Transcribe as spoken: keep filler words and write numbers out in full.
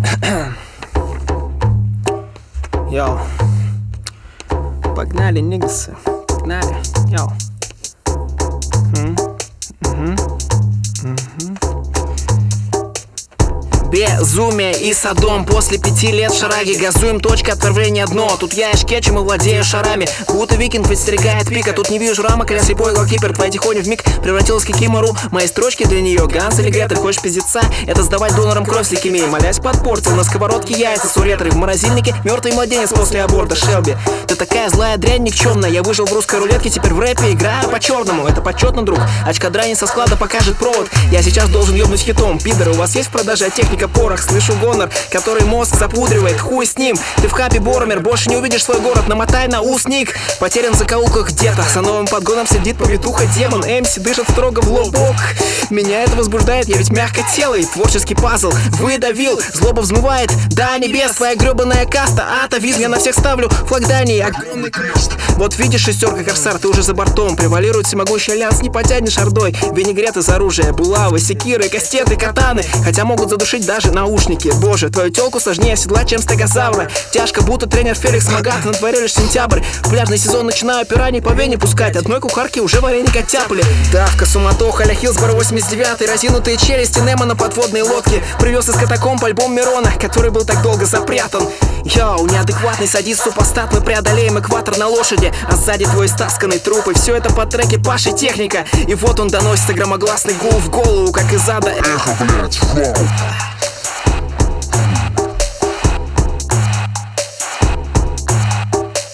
Йоу. Погнали, ниггасы. Погнали. Йоу. Безумие и Содом. После пяти лет шараги газуем, точка отправления дно. Тут я и шкетчем и владею шарами, будто викинг подстерегает пика. Тут не вижу рамок, я слепой голкипер. Твоя тихоня вмиг превратилась в кикимору. Мои строчки для нее Ганс или Гретель. Хочешь пиздеца? Это сдавать донорам кровь с лейкемией. Молясь под на сковородке яйца с уретрой. В морозильнике мертвый младенец после аборта. Шелби, ты такая злая дрянь никчемная. Я выжил в русской рулетке, теперь в рэпе играю по-черному. Это почетно, друг. Очка драни со склада покажет провод. Я сейчас должен ебнуть хитом. Пидоры, у вас есть в продаже техника порох? Слышу гонор, который мозг запудривает. Хуй с ним, ты в хапе Боромер. Больше не увидишь свой город, намотай на усник. Потерян в закоулках где-то. За новым подгоном сидит повитуха демон. Эмси дышит строго в лоб. Ок, меня это возбуждает, я ведь мягкотелый. Творческий пазл выдавил, злоба взмывает до небес. Твоя гребаная каста, атовизм. Я на всех ставлю флаг Дании, огромный крест. Вот видишь, шестерка корсар, ты уже за бортом. Превалирует всемогущий альянс, не потянешь ордой. Винегрет из оружия, булавы, секиры, кастеты, катаны. Хотя могут задушить даже наушники. Боже, твою телку сложнее седлать, чем стегозавра. Тяжко, будто тренер Феликс Магат. На дворе лишь сентябрь, в пляжный сезон начинаю пираний по вене пускать. Одной кухарки уже вареник оттяпали. Давка, суматоха, Ля Хилсборо восемьдесят девятый. Разинутые челюсти Немо на подводной лодке. Привез из катакомб альбом Мирона, который был так долго запрятан. Йоу, неадекватный садист, супостат. Мы преодолеем экватор на лошади, а сзади твой стасканный труп. И все это по треке Паши Техника. И вот он доносится громогласный гул в голову, как из ада. Эхо, блядь, вау.